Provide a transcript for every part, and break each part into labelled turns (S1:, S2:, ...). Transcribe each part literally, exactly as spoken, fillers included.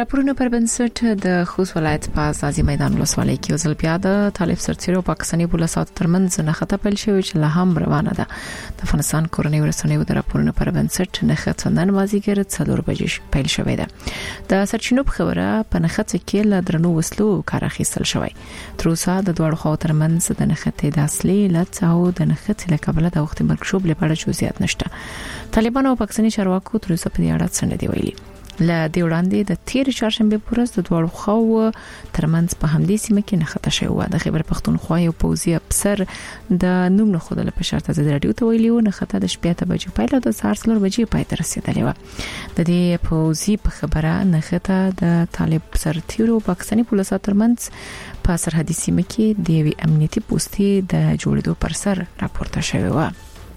S1: راپورونه پر بنسټ د خوست ولایت په ازازي میدان ولسوالۍ کې وزل بیا د طالب سرتیرو پاکستاني پولیسو ترمنځ نه خطه پیل شوی چې لا هم روانه ده. د افغانستان کورنۍ ورسنیو د راپورونه پر بنسټ نه خطه نن مازیګر څلور بجې پیل شوی ده. د سرچینو په خبره په نه خطه کې ل درنو وسلو کار اخیستل شوی. تر اوسه د دوه خو ترمنځ د نه خطه د اصلي لڅ او د نه خطه له کبله د وخت مرکشوب لپاره جزئیات نشته. طالبانو او پاکستاني چارواکو تر اوسه په دې اړه څه نه دی ویلي. ل دې وړاندې د تیر چهارشنبه پورز د دوه خو ترمنځ په همدې سیمه کې نه خطه شوی و. د خیبر پختونخوا یو پوځي افسر د نوم نه خود له په شرط د رادیو ته ویلی و نه خطه د شپږ بجې پیل د سهار څلور بجې پای ته رسیدلې و. د دې پوځي په خبره نه خطه د طالب سرتیرو پاکستاني پولیسو ترمنځ په سرحدي سیمه کې د وی امنیتي پوسټي د جوړېدو پر سر راپورته شوی و.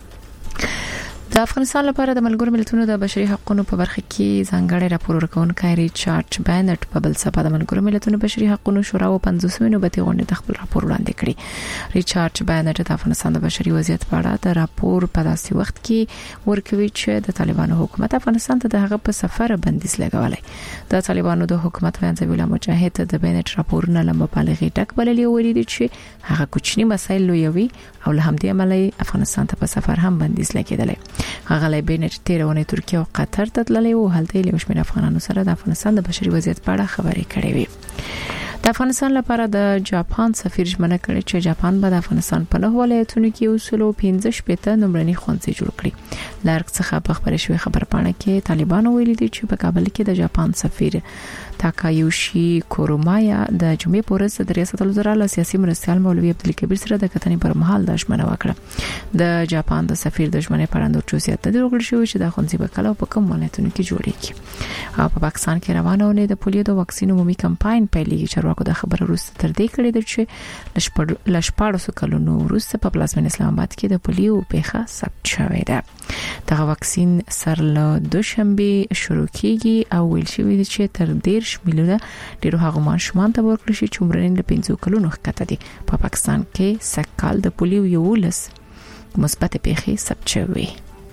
S1: د افغانستان لپاره د ملګرو ملتونو د بشري حقوقو په برخه کې ځانګړی راپور ورکونکي ریچارډ بانټ په بل څه د ملګرو ملتونو بشري حقوقو شورا او پنځوسمې نوبتي غونډې د خپل راپور وړاندې کړی. ریچارډ بانټ د افغانستان د بشري وضعیت په اړه د راپور په داسې وخت کې ورکوي چې د طالبانو حکومت افغانستان ته د هغه په سفر بندیز لګولای. د طالبانو د حکومت وینځوي له مجاهد د بانټ راپورونه له مبالغې ډک بللې وری دي چې هغه کوچني مسایل لویوي او له همدې عملي افغانستان ته په سفر هم بندیز لګیدلی. هغه له بینټ تیرونه ترکیه او قطر ته تللی او هلته له شمېر افغانانو سره د افغانستان د بشري وضعیت په اړه خبرې کړې وي. د افغانستان لپاره د جاپان سفیر ژمنه کړې چې جاپان به د افغانستان په نوو ولایتونو کې اصول او پنځه شپږ نمبرني ښوونځي جوړ کړي. لارک څخه په خبرې شوی خبرپاڼه کې طالبانو ویلي دي چې په کابل کې د جاپان سفیر تاکایوشي کورومایا د جمعې په ورځ د ریاست الوزرا له سیاسي مرستيال مولوي عبدالکبیر سره د کتنې پر مهال د ژمنه وکړه. د جاپان د سفیر د ژمنې په اړه د جزئیات د ورغړ شوی چې د ښوونځي په کله په کوم ولایتونو کې جوړیږي. او په پاکستان کې روانه ونه د پولیو د واکسین عمومي کمپاین پیلېږي. چارواکو د خبره وروسته تر دې کړې ده چې لشپاړو کلونو وروسته په پلازمین اسلام آباد کې د پولیو پیښه ثبت شوې ده. دغه واکسین سر له دوشنبه شروع کیږي او ویل شوی دی چې تر ډیر شمیلونه ډیرو هغه ماشومان ته ورکړل شي چې عمرین له پنځه کلونو ښکته دي. په پاکستان کې سکهال د پولیو یو لس مثبت پیښې ثبت شوې.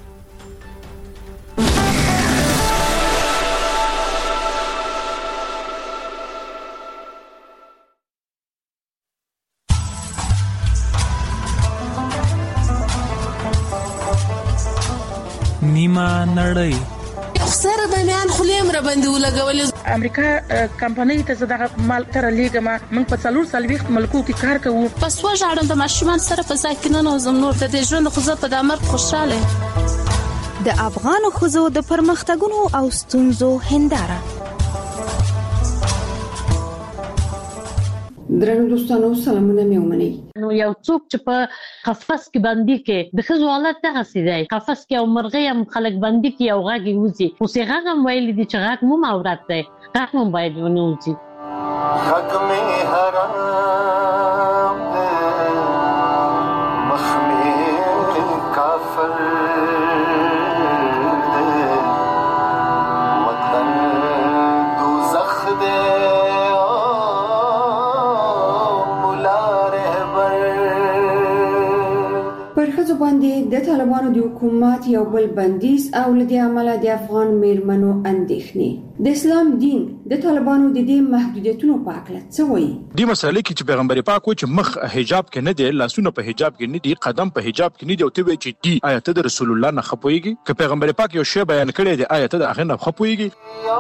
S2: نیمه نړۍ
S3: سره د میان خلیم را باندې ولګولې.
S4: امریکا کمپنۍ ته زړه مال تر لیګما موږ په څلور سلويخت ملکو کې کار کوو.
S3: پس وژاړم د ماشومان سره په ځکه نو زم نور د ژوند خو زه په دمر خوشاله.
S5: د افغان خزو د پرمختګونو او ستونزو هنداره.
S6: درنو دوستانو سلامونه مې ومنئ.
S7: نو یو څوک چې په قفس کې باندې کې د خزو حالت ته غسیدای قفس کې او مرغۍ هم خلک باندې کې او غاګي وځي او څنګه هم ویل دي چې غاګ مو مورات دی غاګ مو باید ونوځي.
S8: غاګ مې حرام مخ مې کافر وطن دوزخ دی
S6: پرخزو باندې د طالبانو د حکومت یو بل بندیز او لدی عمله د افغان میرمنو اندېښنې. د اسلام دین د طالبانو د دې محدودیتونو په اړه څه وایي؟
S9: د مسالې کې چې پیغمبر پاک و چې مخ حجاب کې نه دی، لاسونه په حجاب کې نه دي، قدم په حجاب کې نه دی او ته وی چې دی آیت د رسول الله نه خپويږي. که پیغمبر پاک یو شی بیان کړی دی آیت د هغه نه خپويږي.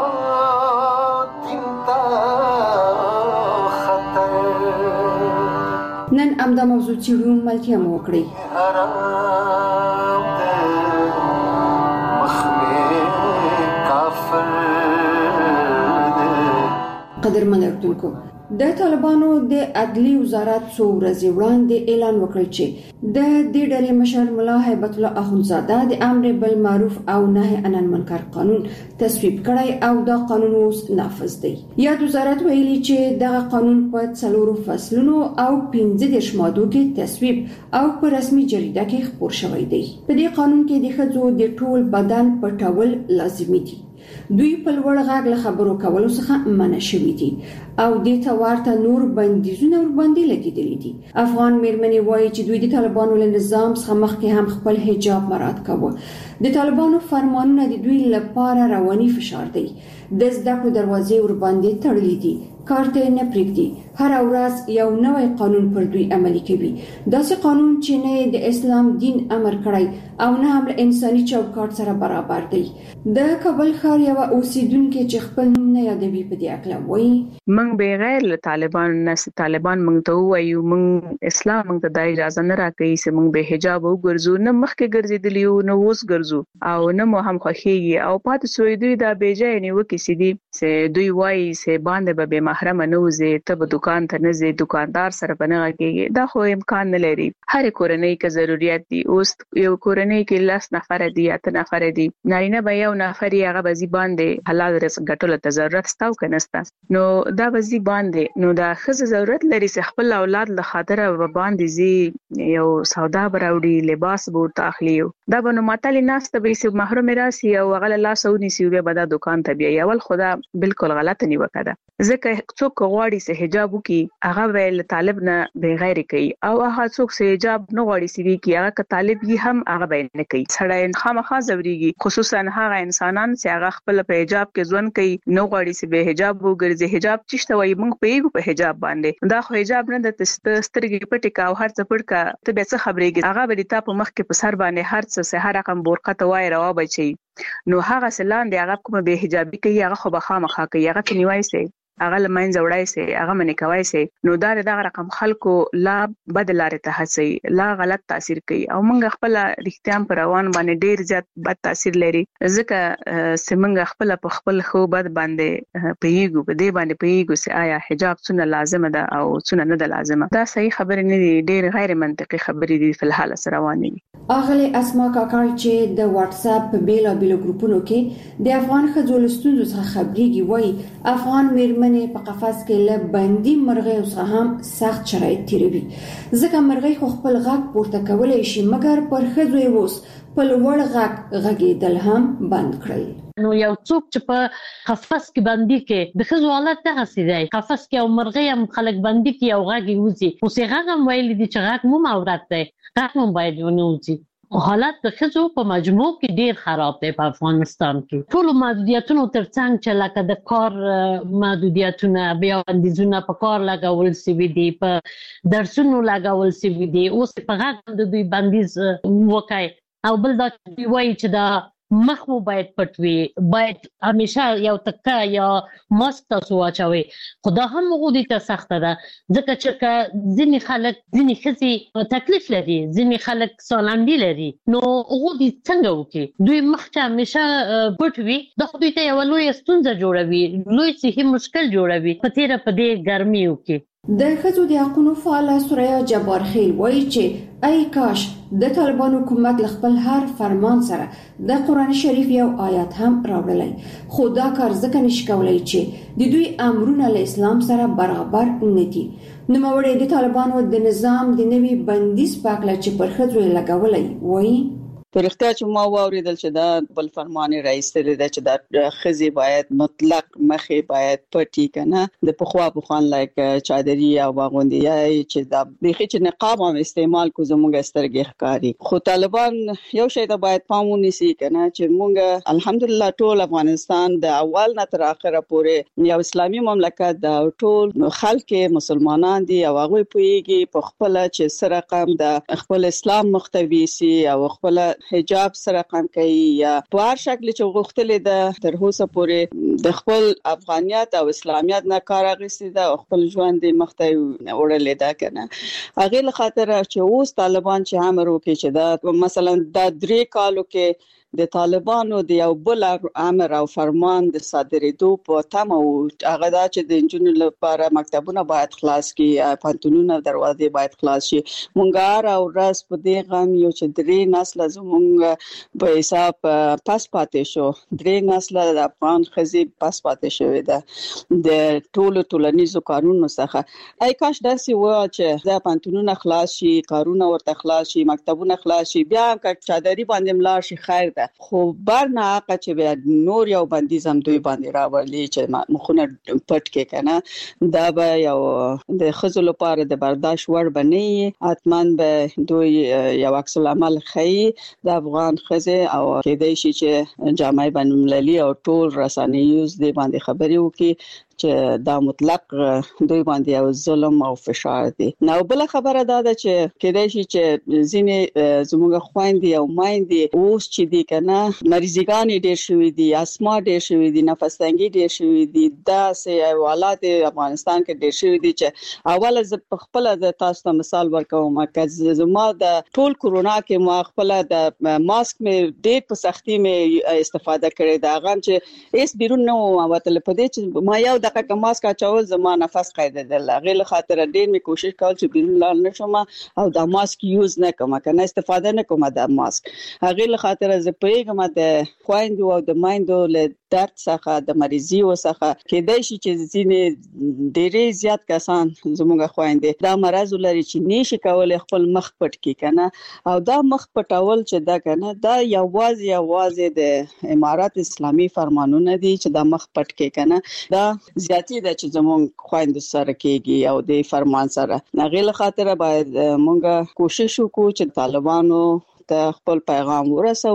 S6: نن امدا موضوع چیرون ملتیا مو وکړي. قدرمن اردوونکو د طالبانو د عدلی وزارت څو ورځې وړاندې اعلان وکړ چې د دې ډلې مشر ملا هیبت الله اخونزاده د امر بالمعروف او نهي عن المنکر قانون تصویب کړی او دا قانون اوس نافذ دی. یاد وزارت ویلي چې دا قانون په څلورو فصلونو او پنځه دیرش مادو کې تصویب او په رسمي جریده کې خپور شوی دی. په دې قانون کې د ښځو د ټول بدن پټول لازمي دي. دوی په لوړ غږ له خبرو کولو څخه منع شوي دي او د توارته نور بندیزونه ور باندې لګیدلي دي. افغان میرمنې وایي چې دوی د طالبانو له نظام څخه مخکې هم خپل حجاب مراعات کاوه. د طالبانو فرمانونه د دوی لپاره رواني فشار دی. د زده کړو دروازې ور باندې تړلې دي، کار ته نه پرېږدي. هر ورځ یو نوی قانون پر دوی عملي کوي. داسې قانون چې نه د اسلام دین امر کړی او نه هم له انساني چوکاټ سره برابر دی. د کابل ښار یو اوسیدونکو چې خپل نوم نه یادوي په دې اړه وایي:
S2: من بغیر له طالبان نه طالبان موږ ته وایي موږ اسلام موږ ته د اجازه نه راکړي چې موږ به حجاب وګرځو، نه مخکې ګرځېدلی یو نه اوس ګرځو او نه مو هم خوښیږي او پاتې سوی دوی دا بیځای نیوکې سي دي چې دوی وایي چې باندې به محرم نه وځي، ته به دکان ته نه ځې، دکاندار سره به نه غږیږي. دا خو امکان نه لري. هر کورنۍ کې ضرورت دي. اوس یو کورنۍ کې لاس نفر دي یا ته نفر دي، نارینه به یو نفر یې هغه بزی باندې حلال رزق ګټلو ته ضرورت ستاو کنهستا، نو دا بزی باندې نو دا خزه ضرورت لري چې خپل اولاد له خاطر و باندې زی یو سودا براوړي، لباس بور تاخلیو. دا به نو ماتلی ناس ته به سي محروم راسي او غل الله سونی سی به دا دکان ته بیا اول خدا بالکل غلط نیوکه ده. ځکه څوک غواړي چې حجاب وکي هغه ویل طالب نه بغیر کوي او هغه څوک چې حجاب نه غواړي سی وکي هغه که طالب یې هم هغه به نه کوي. سړی خامخا زوريږي، خصوصا هغه انسانان چې هغه خپل په حجاب کې ځون کوي، نه غواړي چې به حجاب وګرځي. حجاب چشته وایي موږ په په حجاب باندې، دا خو حجاب نه د سترګې پټې کا او هر څه پټ کا ته به څه خبرېږي. هغه به د تا په مخ کې په سر باندې هر څه هر رقم بورقه وای روا بچي، نو هغه سلان دی هغه کوم به حجابي کوي هغه خو به خامخا کوي، هغه کنيوي سي هغه لمن زوړای سي هغه منی کوي سي. نو دا دغه رقم خلکو لا بدلاره ته هسي لا غلط تاثیر کوي او موږ خپل رښتیام پر روان باندې ډیر زیات بد تاثیر لري. ځکه سیمنګ خپل په خپل خو بد باندې پیګو په دې باندې پیګو سي آیا حجاب څونه لازم ده او څونه نه ده لازمه. دا صحیح خبره نه دي، ډیر غیر منطقي خبرې دي په الحال سره روانې دي.
S6: اغلی اسما کاکړ چې د واتس اپ په بیلا بیلو ګروپونو کې د افغان ښځو له ستونزو څخه خبرېږي، وایي افغان میرمنې په قفس کې له بندي مرغۍ څخه هم سخت شرایط تیروي. ځکه مرغۍ خو خپل غږ پورته کولی شي مګر پر ښځو یې اوس په لوړ غږ غږېدل هم بند کړل.
S7: نو یو څوک چې په قفس کې بندي کې د ښځو حالت دغه سي دی، قفس کې او مرغۍ هم خلک بندي کې او غږ یې وځي. اوس یې غږ هم ویلي دي چې غږ مو عورت دی، غږ هم باید ونه وځي. حالت د ښځو په مجموع کې ډیر خراب دی په افغانستان کې. ټول محدودیتونو ترڅنګ چې لکه د کار محدودیتونه، بیا بندیزونه په کار لګول سوي دي، په درسونو لګول سوي دي، اوس په غږ د دوی بندیز وکای او بل دا وایي چې دا مخ مو باید پټ وي، باید همیشه یو تکه یا ماسک تاسو واچوي. خدا هم غوډی ته سخته ده ځکه چې ځینې خلک ځینې ښځې تکلیف لري، ځینې خلک سالنډي لري، نو غوډی څنګه وکړي؟ دوی مخکې همیشه پټ وي، دا خو دوی ته یوه لویه ستونزه جوړوي، لوی صحي مشکل جوړوي په تیره په دې ګرمیو کې.
S6: د ښځو د حقونو فعاله سوریا جبار خیل وایي چې ای کاش د طالبان حکومت له خپل هر فرمان سره د قرآن شریف یو آیات هم راوړلی، خو دا کار ځکه نشي کولی چې د دوی امرونه له اسلام سره برابر نه دي. نوموړی د طالبانو د نظام د نوي بندیز په اړه چې پر ښځو یې لګولی وایي
S10: په رښتیا چې ما واوریدل چې دا بل فرمان رئیس دی چې دا ښځې باید مطلق مخې باید پټي کنه د پخوا پخوان لایک چادري او باغوندي یا چې دا بيخي چې نقاب هم استعمال کو زموږ سترګې ښکاری. خو طالبان یو شی ته باید پام ونیسي کنه چې موږ الحمدلله ټول افغانستان د اول نه تر اخره پورې یو اسلامي مملکت دا ټول خلک مسلمانان دي او هغه پويږي په خپل چې سره رقم د خپل اسلام مختوي سي او خپل حجاب سره قام کوي یا په هر شکل چې غوښتلې ده تر اوسه پورې د خپل افغانیت او اسلامیت نه کار اخیستی ده او خپل ژوند مخته وړلې ده کنه. هغه له خاطر چې اوس طالبان چې امر وکړي چې دا مثلا د درې کالو کې د طالبانو د یو بل امر او فرمان د صادرېدو په تمه او هغه دا چې د انجونو لپاره مکتبونه باید خلاص کړي، پانتونونه دروازې باید خلاص شي. مونږ هر ورځ په دې غم یو چې درې نسل زمونږ په حساب پاس پاتې شو، درې نسل د افغان ښځې پاس پاتې شوې ده د ټولو ټولنیزو کارونو څخه. ای کاش داسې و چې د پانتونونه خلاص شي، کارونه ورته خلاص شي، مکتبونه خلاص شي، بیا که چادري باندې ملا شي خیر ده خو برنه هغه چې بیا نور یو بندیز هم دوی باندې راوړلی چې مخونه پټ کې کنه دا به یو د خزو لپاره د برداشت وړ بنئ اتمن به دوی یو عکس العمل خي د افغان خزه او کېدای شي چې جامعه بین المللي او ټول رسنیوز د باندې خبري وکړي چې دا مطلق دوی باندې یو ظلم او فشار دی. نو بل خبره دا ده چې کېدای شي چې ځینې زموږ خويندې او مایندې اوس چې دی کنه مریضګان ډېر شوې دي اسما ډېر شوې دي نفس تنګي ډېر شوې دي دا سه حالات افغانستان کې ډېر شوې دي چې اول ز خپل د تاسو ته مثال ورکوم چې زما د ټول کورونا کې ما خپل د ماسک مې ډېر په سختي مې استفاده کړې دا غم چې اس بیرون نو وتل په دې چې ما یو دغه ماسک اچول زما نفس قیدل غیر خاطر ډیر می کوشش کول چې بیرون لاړ نشم او دا ماسک یوز نه کوم کنه استفاده نه کوم دا ماسک غیر خاطر ز پیغام د خويندو او د مایندو له درد څخه د مریضي وسخه کېدای شي چې ځینې ډېرې زیات کسان زموږ خويندې دا مرز لري چې نشي کولای خپل مخ پټ کی کنه او دا مخ پټول چې دا کنه دا یوازې یوازې د امارات اسلامي فرمانونه دي چې دا مخ پټ کی کنه دا زیاتی ده چې زموږ خويند سره کېږي او د فرمان سره نغیل خاطر باید مونږه کوشش وکړو چې طالبانو ته خپل پیغام ورسو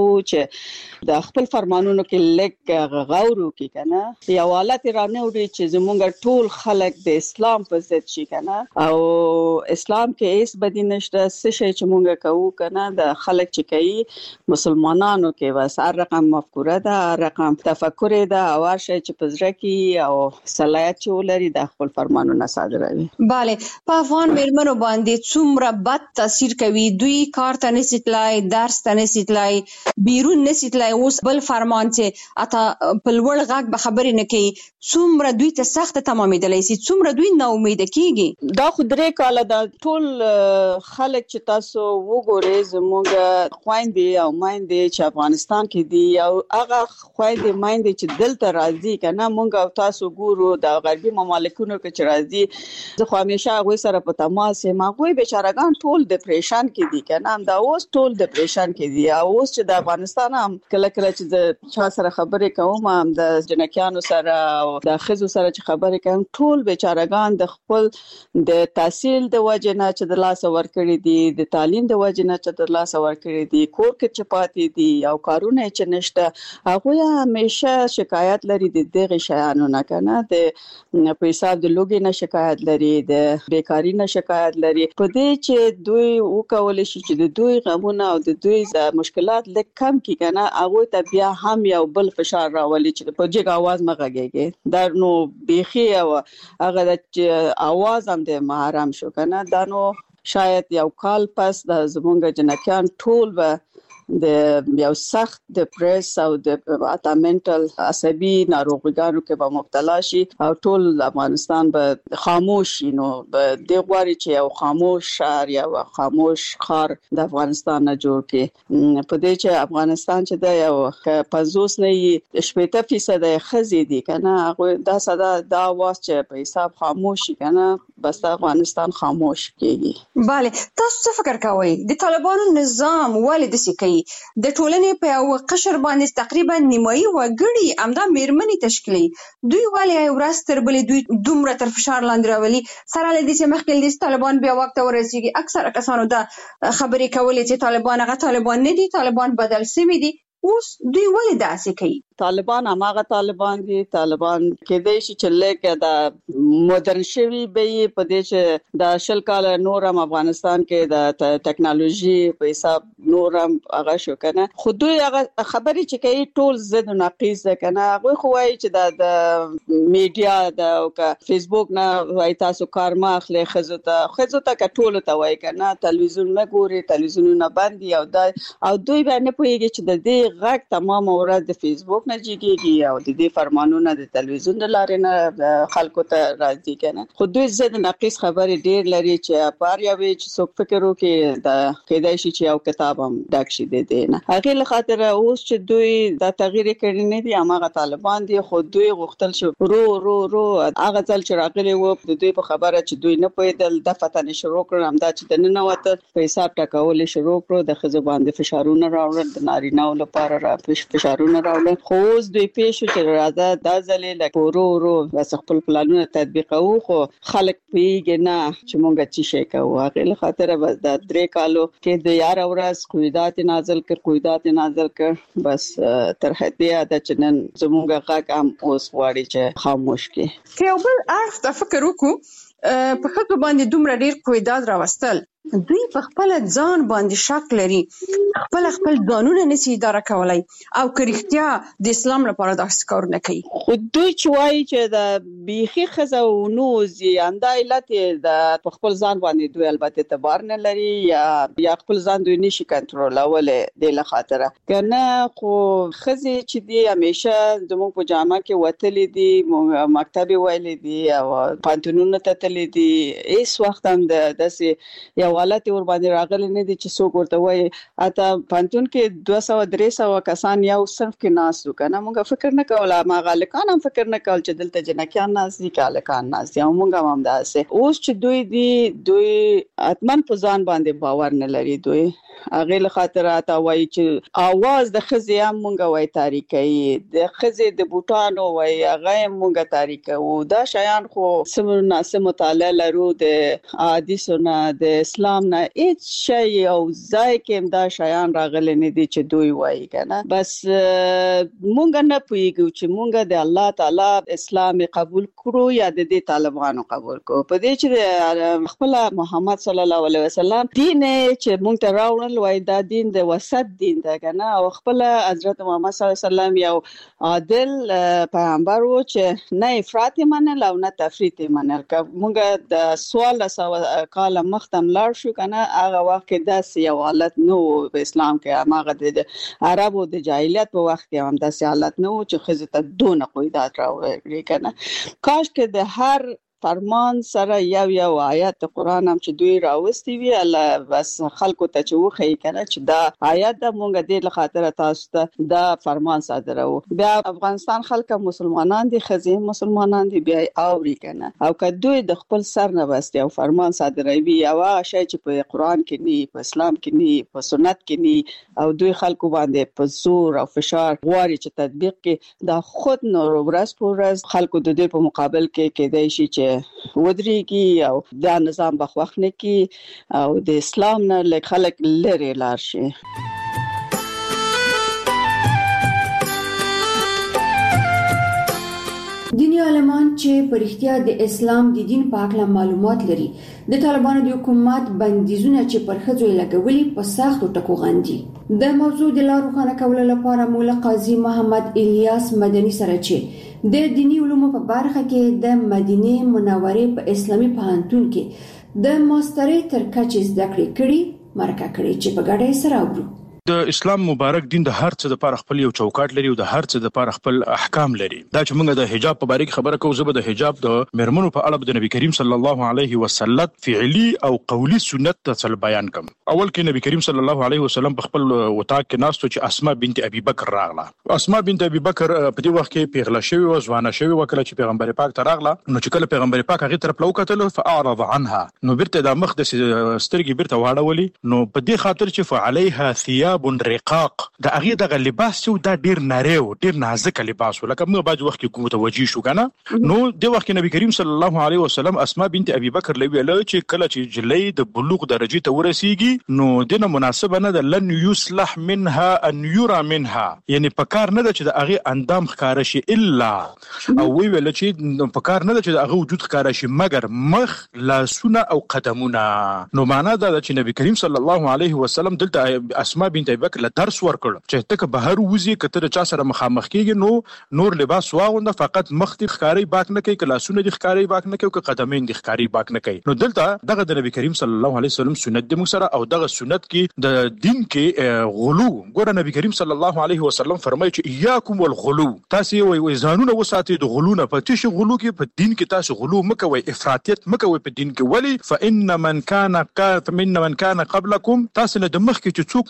S10: چې د خپل فرمانونو کې لږ غور وکړي کنه یو حالت رانه وړي چې زموږ ټول خلک د اسلام په ضد شي کنه او اسلام کې هیڅ بدی نشته څه شي چې مونږ کوو کنه د خلک چې کوي مسلمانانو کې وس هر رقم مفکوره ده هر رقم تفکر ده او هر شي چې پزړه کې او صلاحیت چې ولري د خپل فرمانونه صادروي.
S6: bale په افغان مېرمنو باندې څومره بد تاثیر کوي دوی کار ته نسیتلای درس ته نسیتلای بیرون نسیتلای اوس بل فرمان چې اته په لوړ غږ به خبرې نه کوي څومره دوی ته سخت تمامېدلای شي څومره دوی نا امید کیږي.
S10: دا خو درې کاله دا ټول خلک چې تاسو وګورئ زموږ خويندې او مایندې چې افغانستان کې دي او هغه خويندې مایندې چې دلته راځي کنه مونږ او تاسو ګورو د غربي مملکتونو کې چې راځي زه خو همیشه هغه سره په تماس یم هغه بیچارهګان ټول ډیپریشن کې دي کنه دا اوس ټول ډیپریشن کې دي او اوس چې د افغانستان هم کله کله چې د چا سره خبرې کوم هم د جنکیانو سره او د خزو سره چې خبرې کوم ټول بیچارهګان د خپل د تحصیل د وجه نه چې د لاس ور کړی دي د تعلیم د وجه نه چې د لاس ور کړی دي کور کې چپاتې دي او کارونه چې نشته هغه همیشه شکایت لري د دغه شیانو نه کنه د په حساب د لوګي نه شکایت لري د بیکاری نه شکایت لري په دې چې دوی وکول شي چې د دوی غمونه او د دوی مشکلات لږ کم کی کنه هغه ته بیا هم یو بل فشار راولي چې په جګ आवाज مغږیږي دا نو بيخي او هغه د आवाज هم د محرم شو کنه دا نو شاید یو کال پس د زمونږ جنکیان ټول به د یو سخت ډیپریس او د اتامنټل عصبي ناروغیانو کې به مبتلا شي او ټول افغانستان به خاموش نو به د غواړي چې یو خاموش شهر یا خاموش خار د افغانستان نه جوړ کړي په دې چې افغانستان چې د یو پنځوس نه شپږ فیصد خزي دي کنه هغه دا صدا دا واس چې په حساب خاموش کنه بس افغانستان خاموش کیږي.
S6: bale تاسو څه فکر کوئ د طالبانو نظام ولې د سکی د ټولنې په یو قشر باندې تقریبا نیمایي وګړي امدا مېرمنې تشکیلي دوی ولې ورځ تر بلې دوی دومره تر فشار لاندې راولي سره لدې چې مخکې د طالبان بیا وخت ورسیږي اکثر کسانو دا خبرې کولې چې طالبان هغه طالبان نه دي طالبان بدل شوي دي اوس دوی ولې داسې کوي
S10: طالبان هغه طالبان دي طالبان کېدای شي چې لکه دا مدرن شوی به په دې چې د شل کال نور هم افغانستان کې د ټیکنالوژي په حساب نور هم هغه شو کنه خو دوی هغه خبرې چې کوي ټول زد ناقص ده کنه هغه خو وايي چې د میډیا د فیسبوک نه وای تاسو کار ما اخلي خزو ته خزو ته کټول ته وای کنه تلویزیون نه ګوري تلویزیونونه بند او دا او دوی باندې پوهیږي چې د دې غږ تمام ورځ د فیسبوک نه جګیږي او د دې فرمانونه د تلویزیون د لارې نه خلکو ته راځي کنه خو دوی زد ناقص خبرې ډېر لري چې پاره وي چې څوک فکر وکړي د کېدای شي چې یو کتاب هم ډک شي د دې نه هغه له خاطر اوس چې دوی د تغییر کړي نه دي هغه طالبان دي خو دوی غوښتل شو رو رو رو هغه ځل چې راغلي وو د دوی په خبره چې دوی نه پېدل د فتنې شروع کړم همدا چې د نن وته په حساب ټاکول شروع کړو د خزو باندې فشارونه راوړل د نارینه‌و لپاره لپاره را فشارونه راوړل خو اوس دوی پېښو چې راځه دا ځلې لکه ورو ورو بس خپل پلانونه تطبیقوو خو خلک پیږي نه چې مونږ چې شي کوو هغه له خاطر بس د درې کالو کې د یار ورځ قیودات نازل کړ قیودات نازل کړ بس تر هدیه د چنن زموږه غاګ هم اوس واړي چې خاموش کې
S11: که یو بل اړخ د فکر وکړو په خاطر باندې دومره ډیر قیودات راوستل دوی په خپل ځان باندې شک لري خپل خپل ځانونه نشي اداره کولای او کریختیا د اسلام لپاره داسې کار نه کوي
S10: خو دوی چې وایي چې د بیخي خزه او نوزي انده علت د خپل ځان باندې دوی البته اعتبار نه لري یا یا خپل ځان دوی نشي کنټرولول د له خاطر کنه خو خزه چې دی همیشه زموږ په جامه کې وتلې دي مکتب ویلې دي او پانتونونه تتلې دي هیڅ وخت هم د داسې یو حالت ور باندې راغلي نه دي چې څوک ورته وایي اته پانتون کې دوه سوه درې سوه کسان یو صنف کې ناس وکنه موږ فکر نه کوله ما غالکان هم فکر نه کول چې دلته جنکیان ناس دي کالکان ناس دي او موږ هم داسې اوس چې دوی دي دوی اتمن په ځان باندې باور نه لري دوی هغه له خاطر اته وایي چې आवाज د خزي هم موږ وایي تاریخي د خزي د بوټانو وایي هغه موږ تاریخي او دا شیان خو سم ناسم مطالعه لرو د حدیثونه د اسلام نه هیڅ شی او ځای کې دا شیان راغلي نه دي چې دوی وایي کنه بس مونږ نه پوهیږو چې مونږ د الله تعالی اسلام قبول کړو یا د دې طالبانو قبول کړو په دې چې خپل محمد صلی الله علیه وسلم دین چې مونږ ته راوړل وای دا دین د وسط دین ده کنه او خپل حضرت محمد صلی الله علیه وسلم یو عادل پیغمبر و چې نه افراط منل او نه تفریط منل که مونږ د سوال سو کال مختم لاړ شو کنه هغه وخت کې داسې یو حالت نو په اسلام کې هغه د عربو د جاهلیت په وخت کې هم داسې حالت نو چې خزه ته دونه قیودات راوړي کنه کاش کې د هر فرمان سره یو یو آیات قرآن هم چې دوی راوستي وي الله بس خلکو ته چې وخی کنه چې دا آیات د مونږ د خاطر تاسو ته دا فرمان صادرو بیا افغانستان خلک مسلمانان دي خزي مسلمانان دي بیا اوري کنه او که دوی د خپل سر نه بس یو فرمان صادروي او شی چې په قرآن کې نه په اسلام کې نه په سنت کې نه او دوی خلکو باندې په زور او فشار غواړي چې تطبیق کې دا خود نور ورځ په ورځ خلکو د دې په مقابل کې کېدای شي چې ودرېږي او دا نظام بخوخ نه کی او د اسلام نه لږ خلک لري لار شي
S6: دینی عالمان چې په اړتیا د اسلام د دین په اړه معلومات لري د طالبانو د حکومت بندیزونه چې پر خځو لګولي په سختو ټکو غندي د موضوع د لارو خانه کولو لپاره مولا قاضي محمد الیاس مدني سره چې د دینی علومو په برخه کې د مدینه منورې په اسلامي پوهنتون کې د ماسترۍ تر کچې زده کړې کړي مرکه کړي چې په ګډه سره وګورو
S9: د اسلام مبارک دین د هر څه لپاره خپل یو چوکاټ لري او د هر څه لپاره خپل احکام لري دا چې موږ د حجاب په اړه خبره کوو زبر د حجاب د مرمنو په اړه د نبی کریم صلی الله علیه وسلم فعلی او قولی سنت ته بیان کوم اول کې نبی کریم صلی الله علیه وسلم په خپل وطاق کې ناستو چې اسماء بنت ابي بکر راغله اسماء بنت ابي بکر په دې وخت کې پیغله شوی او ځوانه شوی وکړه چې پیغمبر پاک ته راغله نو چې کله پیغمبر پاک هغه طرف لوکتل فاعرض عنها نو برته د مخ د سترګې برته واړولې نو په دې خاطر چې فعليها ثياب رقاق د هغه د لباس چې دا ډیر نریو ډیر نازک لباس ولکه موږ باید وخت کې متوجي شو کنه نو د وخت نبی کریم صلی الله علیه وسلم اسماء بنت ابي بکر لوي له چې کله چې جلې د بلوغ درجه ته ورسیږي نو دنه مناسبه نه د لن يصلح منها ان يرى منها یعنی پکار نه د چې د هغه اندام ښکار شي الا او وی ویل چې پکار نه د چې د هغه وجود ښکار شي مگر مخ لاسونه او قدمونه نو معنا دا چې نبی کریم صلی الله علیه وسلم دلته اسماء بنت ابي بکر له درس ورکړ چې تک بهر وزي کتر چا سره مخامخ کیږي نو نور لباس واغونده فقط مخ دي ښکاری باک نه کوي کلاسونه دي ښکاری باک نه کوي او قدمین دي ښکاری باک نه کوي نو دلته دغه د نبی کریم صلی الله علیه وسلم سنت د مسره او دغه سنت کې د دین کې غلو ګوره نبی کریم صلی الله علیه وسلم فرمایي چې اياکم والغلو تاسو وي وي ځانونه وساتئ د غلو نه پاتې شي غلو کې په دین کې تاسو غلو مکوئ افراطیت مکوئ په دین کې ولی فان من کان قات من من کان قبلکم تاسو نه د مخ کې چې څوک موجود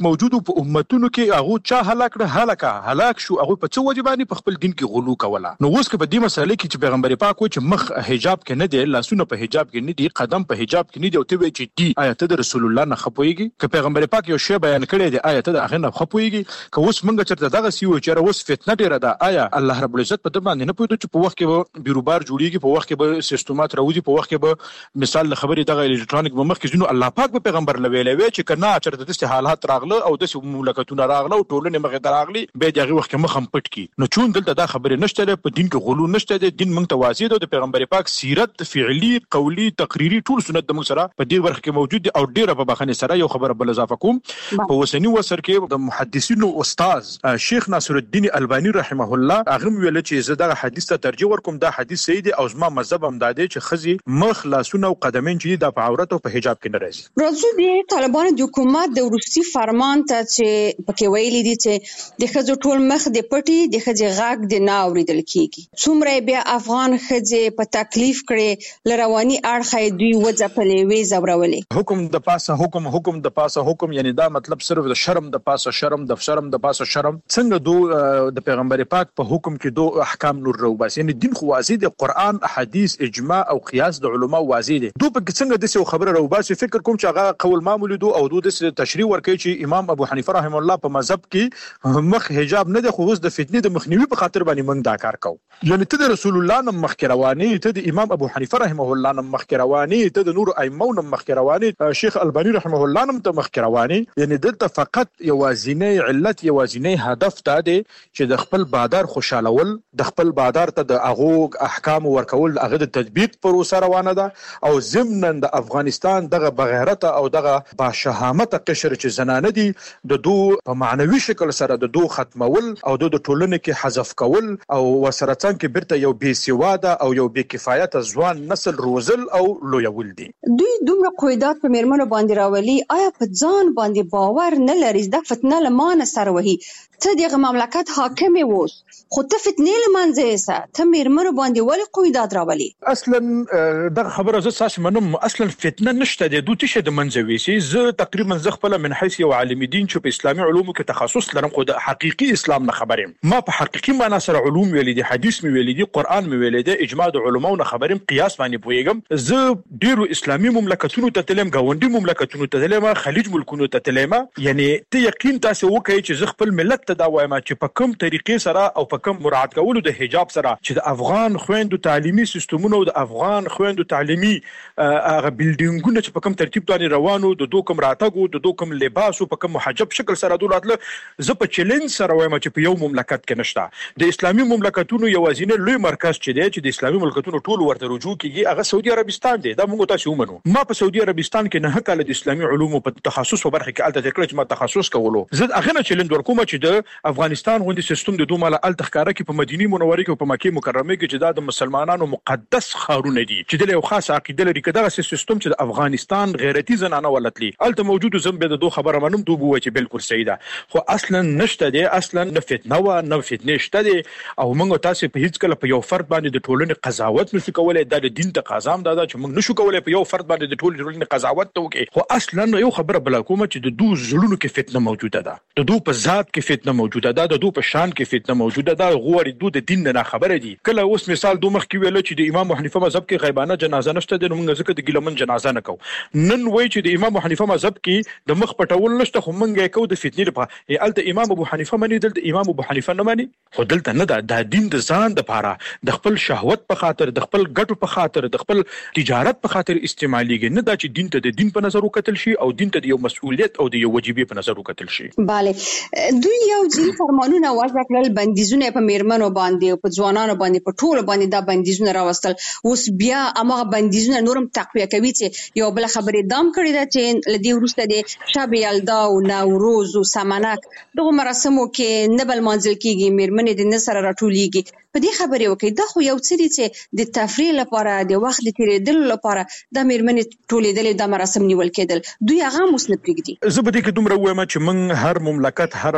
S9: په امتونو کې هغه چا هلاک نه هلاکا هلاک شو هغه په څو وجبانی په خپل دین کې غلو کوله. نو اوس کې په دې مسله کې چې پیغمبر پاک و چې مخ حجاب کې نه دی، لاسونه په حجاب کې نه دي، قدم په حجاب کې نه دی، او ته وایي چې دی آیت د رسول الله نه خپويږي که پیغمبر پاک یو شی بیان کړی دی آیت د هغه نه خپويږي که اوس موږ چرته دغه سی و چې اوس فتنه ډیره ده آیا الله رب العزت په دې باندې نه پوهیږي چې په وخت کې به بیروبار جوړیږي، په وخت کې به سیستمات راوځي، په وخت کې به مثال خبرې دغه الکترونیک به مخ کې ځنو الله پاک به پیغمبر لوي لوي چې کنا چرته د حالات راغله او د مملکتونو راغله او ټولنه مخه راغلي به دغه وخت کې مخ هم پټ کی. نو چون دلته دا خبره نشته په دین کې غلو نشته، د دین موږ ته واضح ده، د پیغمبر پاک سیرت فعلی قولی تقریری ټول سنت د موږ سره په دې ورخ کې موجود دي. او ډیره په بخنه سره یو خبره بل اضافه کوم، په وسنی وسر کې د محدثینو استاد شیخ ناصر الدین البانی رحمه الله هغه ویل چې زه دغه حدیث ته ترجیح ورکوم، دا حدیث صحیح دی او زما مذهب هم دا دی چې خزي مخ لاسونه او قدمین چې د عورت او په حجاب کې نه راځي.
S11: راځو د طالبانو د حکومت د ورستي فرمان ته چې پکې ویلي دي چې د خزو ټول مخ د پټي د خزي غاګ د نه اوریدل کیږي. څومره بیا افغان خزي په تکلیف کړي لرواني اړخې دوی وځپلې وی زورولې.
S9: حکم د پاسه حکم حکم د پاسه حکم، یعنی دا مطلب صرف د شرم د پاسه شرم د شرم د پاسه شرم. څنګه دو د پیغمبر پاک په حکم کې دو احکام نور رو بس، یعنی دین خو واضح دی، قران احادیث اجماع او قیاس د علما واضح دي. دو په څنګه د څه خبره رو بس فکر کوم چې هغه قول معمول دو او دو د تشریح ورکړي چې امام ابو حنیفه رحم الله په مذهب کې مخ حجاب نه د خو د فتنې د مخنیوي په خاطر باندې موږ دا کار کوو. یعنی ته د رسول الله نم مخ کې رواني، ته د امام ابو حنیفه رحمه الله نم مخ کې رواني، ته د نور ائمه نم مخ کې رواني، شیخ البانی رحمه الله نم ته مخ کې رواني. یعنی دلته فقط یوازینی علت یوازینی هدف دا دی چې د خپل بادار خوشالول، د خپل بادار ته د هغه احکام ورکول، هغه د تطبیق پروسه روانه ده او ضمن د افغانستان دغه بغیرت او دغه باشهامت قشر چې زنانه دي د دو په معنوي شکل سره د دو ختمول او د ټولنې کې حذف کول او وسره څنګه بیرته یو بې سواده او یو بې کفایت ځوان نسل روزل او لویول دي.
S11: دوی دومره قیودات په میرمنو باندې راولي، آیا په ځان باندې باور نه لري دا فتنه لمانه سره وهي؟ ته دغه مملکت حاکم ووس خو ته فتنې لمانځه سه، ته میرمنو باندې ولې قیودات راولي؟
S9: اصلا دغه خبره زه ساس منم، اصلا فتنه نشته د دوی شه د منځوي سي. زه تقریبا زه خپل من حيث یو عالم دین چې په اسلامي علومو کې تخصص لرم، خو د حقيقي اسلام نه خبرم. ما په حقيقي معنا سره علوم ویلې دي، حدیث مې ویلې دي، قران مې ویلې دي، اجماع د علماو نه خبرم، قیاس باندې پويګم. زه ډیرو اسلامي مملکتونو ته تلم، غونډي مملکتونو ته تلم، خلیج ملکونو ته تلم. یعنی ته یقین تاسو وکړئ چې زه خپل ملت ته دا وایم چې په کوم طریقې سره او په کوم مراعات کولو د حجاب سره چې د افغان خويندو تعلیمي سیستمونو او د افغان خويندو تعلیمي هغه بلډینګونه چې په کوم ترتیب باندې روانو، د دوه کوم راتګو، د دوه کوم لباس او په کوم محجب شکل سره دولتله زه په چیلنج سره وایم چې په یو مملکت کې نشته. د اسلامي مملکتونو یوازینی لوی مرکز چې دی چې د اسلامي مملکتونو ټول ورته رجوع کیږي هغه سعودي عربستان دی. دا موږ تاسو ومنو. ما په سعودي عربستان کې نه کال د اسلامي علومو په تخصص په برخه کې الته تکړه چې ما تخصص کولو. زه هغه نه چیلنج ورکوم چې د افغانستان غوندي سیستم د دوه مال ال تخکاره کې په مدینه منوره کې او په مکه مکرمه کې چې دا د مسلمانانو مقدس خارونه دي چې د یو خاص عقیده لري کدا سیستم چې د افغانستان غیرتی زنانه ولتلی الته موجود زم به د دوه خبره منم دوه بو چې بالکل صحیح ده، خو اصلا نشته دی، اصلا نه فتنه و نه فتنه شته دی. او موږ تاسو په هیڅ کله په یو فرد باندې د ټولنې قضاوت نشو کولای، د دین ته قضام دا چې موږ نشو کولای په یو فرد باندې د ټولنې قضاوت وکړو. خو اصلا یو خبره بل کومه چې د دوه زړونو کې فتنه موجوده ده، د دوه په ذات کې فتنه موجوده ده، د دوه په شان کې فتنه موجوده ده. غوړي دوه د دین نه خبره دي. کله اوس مثال دوه مخ کې ویل چې د امام حنیفه مذهب کې غیبانه جنازه نشته د موږ ځکه د ګلمن جنازه نه کو. نن وای چې د امام حنیفه مذهب کې د مخ پټول نشته، خو موږ یې کو د فتنې لپاره الته امام ابو حنیفه منی دلته امام ابو حنیفه نه منی، خو دلته نه ده. د دین د ځان د پاره د خپل شهوت په خاطر، د خپل ګټو په خاطر، د خپل تجارت په خاطر استعماليږي، نه دا چې دین ته د دین په نظر وکتل شي او دین ته د یو مسؤلیت او د یو وجیبې په نظر وکتل شي.
S11: bale دوی یو ځل فرمانونه وضع کړل، بندیزونه په میرمنو باندې او په ځوانانو باندې په ټولو باندې دا بندیزونه راوستل. اوس بیا هغه بندیزونه نورم تقویه کوي چې یو بل خبرې دام کړی دا چې لدی ورسته د شب یلدا او نوروز او سمنک دغه مراسمو کې نه بل منځل کیږي، میرمنې د نسره راټولېږي. په دې خبرې وکي دا خو یو څه دي چې د تفریح لپاره د وخت د تیرېدل لپاره د میرمنې ټولېدل د مراسم نیول کېدل، دوی هغه موس نه پرېږدي.
S9: زه به دې کې دومره وایم چې موږ هر مملکت هر ټولنه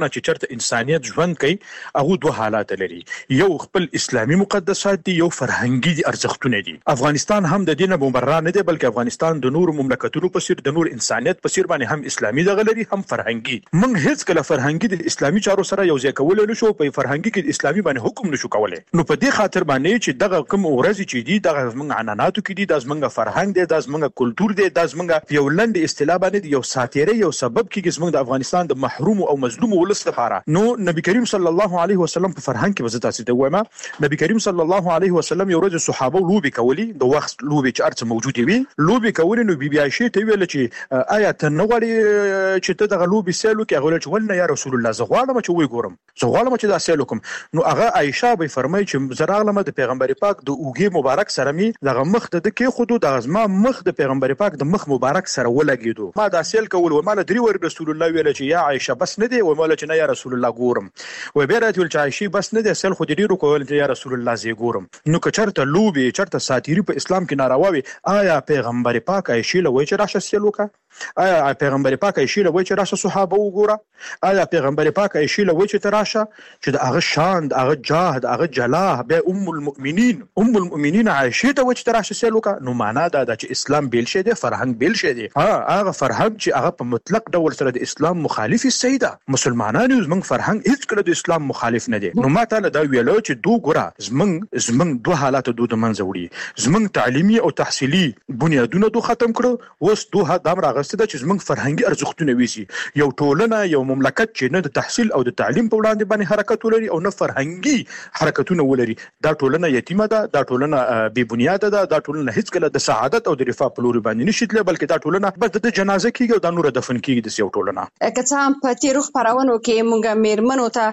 S9: نه چې چرته انسانيت ژوند کوي هغه دوه حالات لري. یو خپل اسلامي مقدسات دي، یو فرهنګي ارزښتونه دي. افغانستان هم د دینه مبرر نه دی، بلکې افغانستان د نور مملکتونو په څیر د نور انسانيت په څیر باندې هم اسلامي دغه لري هم فرهنګي. موږ هیڅ کله فرهنګي د اسلامي چارو سره یو ځای کول نه شو، په فرهنګي کې د اسلامي باندې حکم نشو کولای. نو په دې خاطر باندې چې دغه کوم ورځ چې دي دغه زمونږ عنعناتو کې دي، د زمونږ فرهنګ دی، د زمونږ کلچر دی، د زمونږ یو لند اصطلاح باندې یو ساتیره یو سبب کې زمونږ د افغانستان د محروم او مظلوم ولس لپاره. نو نبی کریم صلی الله علیه وسلم په فرهنګ کې وزت تاسو ته وایم، نبی کریم صلی الله علیه وسلم یو ورځ صحابه لوبي کولی، د وخت لوبي چې ارڅ موجود وي لوبي کولی. نو بیبي عائشه ته ویل چې آیا ته نه غواړې چې ته دغه لوبي سیلو کې غوړل چې ولنه یا رسول الله زه غواړم چې وې ګورم، زه غواړم چې دا سیلو کوم. نو هغه عائشه به فرمایي چې زراغلم د پیغمبر پاک د اوګي مبارک سره می دغه مخ د کې خودو د ازما مخ د پیغمبر پاک د مخ مبارک سره ولګیدو. ما دا سیل کول و مال درې ور رسول الله ویل چې یا عائشه بس نه دی، و مال چې نه یا رسول الله ګورم، و به راته ول چې عائشه بس نه دی سیل خو دې ډیرو کول چې یا رسول الله زی ګورم. نو که چرته لوبي چرته ساتيري په اسلام کې ناروا وي، آیا پیغمبر پاک عائشه له وای چې راشه سیل وکا؟ آیا پیغمبر پاک عائشه له وای چې راشه صحابه وګوره؟ آیا پیغمبر پاک عائشه له وای چې تراشه چې د هغه شان د هغه جاه د هغه جلاه به ام المؤمنین ام المؤمنین عائشه ته وای چې تراشه سیل وکا؟ نو معنا دا د چې اسلام بیل شه دی، فرهنګ بیل شه دی. ها هغه فرهنګ چې هغه په مطلق ډول سره د اسلام مخالف سیدا مسلمانانو زمنګ فرهنګ هیڅ کله د اسلام مخالف نه دی. نو ما ته دا ویلو چې دوه ګره زمنګ زمنګ دوه حالات دوه د منځ وړي، زمنګ تعلیمي او تحصیلي بنیادونه دوه ختم کړو، اوس دوه دام راغسته چې زمنګ فرهنګي ارزښتونه ویسي. یو ټولنه یو مملکت چې نه د تحصیل او د تعلیم په وړاندې باندې حرکت ولري او نه فرهنګي حرکتونه ولري، دا ټولنه یتیمه ده، دا ټولنه بې بنیاده ده، دا ټولنه هیڅ کله د سعادت او د رفاه په لور باندې نشي تللی، بلکې دا ټولنه بس د جنازه کیږي او دا نور دفن کیږي د یو ټولنه.
S11: که څه هم په تیرو خبرونو کې مونږه میرمنو ته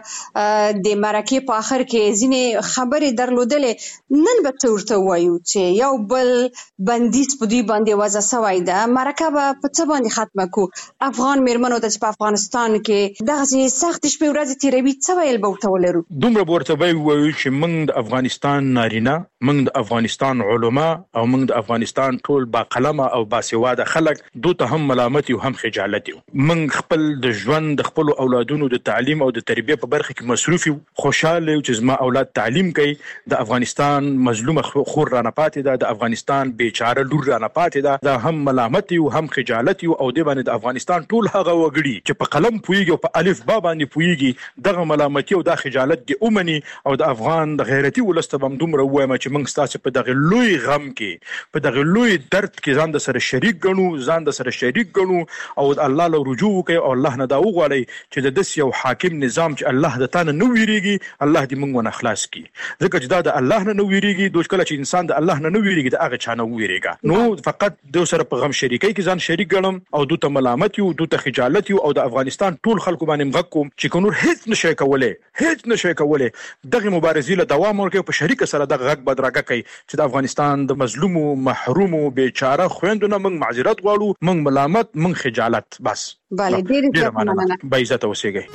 S11: د مرکې په اخر کې ځینې خبرې درلودلې، نن به څه ورته وایو چې یو بل بندیز په دوی باندې وضع شوی ده، مرکه به په څه باندې ختمه کو؟ افغان میرمنو ته چې په افغانستان کې دغه سخت شپې ورځې تیروي څه ویل به ورته ولرو؟
S9: دومره به ورته وایو چې موږ د افغانستان نارینه، موږ د افغانستان علما او موږ د افغانستان ټول با قلمه او باسواده خلک دوی ته هم ملامت یو هم خجالت یو. موږ خپل د ژوند د خپل اولادونو د تعلیم او د تربیه په برخه کې مصروف یو، خوشاله یو چې زما اولاد تعلیم کوي، د افغانستان مظلومه خور رانه پاتې ده، د افغانستان بیچاره لور رانه پاتې ده، دا هم ملامت یو هم خجالت یو. او د باندې د افغانستان ټول هغه وګړي چې په قلم پویږي او په الف با باندې پویږي دغه ملامتي او د خجالت دی اومني. او د افغان د غیرتي ولست بم دومره وایم چې موږ ستاسو په دغه لوی غم کې په دغه لوی درد کې ځان د سره شریک ګڼو، ځان د سره شریک ګڼو او الله له رجوع وکي او الله نه دا وغواړي چې د دس یو حاکم نظام چې الله د تانه نو ویریږي، الله دې موږ ونه خلاص کړي. ځکه چې دا د الله نه نو ویریږي، دوی کله چې انسان د الله نه نو ویریږي د هغه چانه ویریږي. نو فقط د سره په غم شریکي کې ځان شریک ګڼم او دوی ته ملامت یو، دوی ته خجالت یو، او د افغانستان ټول خلکو باندې مغکوم چې کنور هیڅ نشي کولای، هیڅ نشي کولای دغه مبارزې له دوام ورکړي په شریک سره دغه غږ بدرګه کوي چې د افغانستان د مظلومو محرومو بیچاره خويندونو موږ معذرت غواړو، موږ ملامت، موږ خجالت. بس
S11: bale ډېر ډېر مننه.
S9: به عزت اوسئ.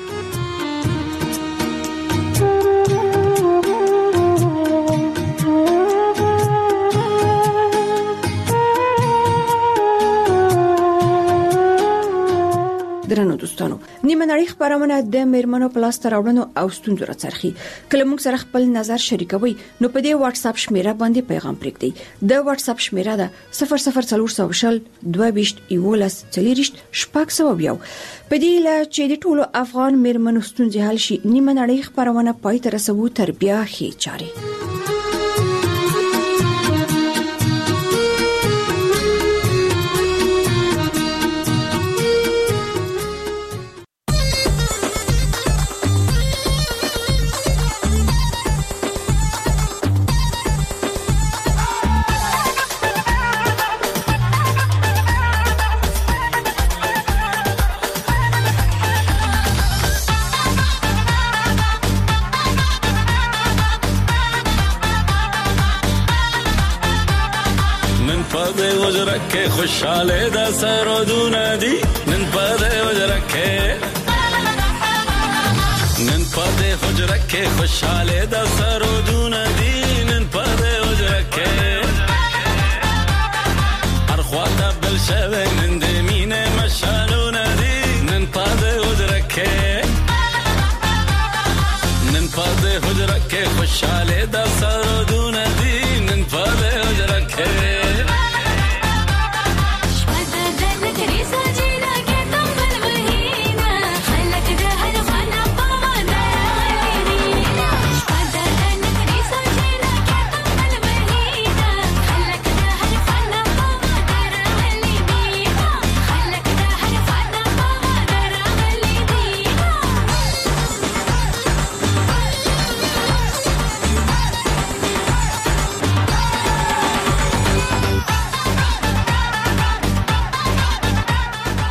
S6: درنو دوستانو، نیمه نړۍ خبرونه د میرمنو په لاس راوړنو او ستونزو راڅرخي. کله موږ سره خپل نظر شریکوي نو په دې واتس اپ شمیره باندې پیغام پرېږدئ. د واتس اپ شمیره ده صفر صفر څلور سوه شل دوه ویشت یولس څلوېښت شپږ سوه یو. په دې لا چې د ټولو افغان میرمنو ستونزې حل شي، نیمه نړۍ خبرونه پای ته رسوو تر بیا ښې چارې.
S12: خوشاله دا سرودونه دي نن پدې وجره کې نن پدې وجره کې خوشاله دا سرود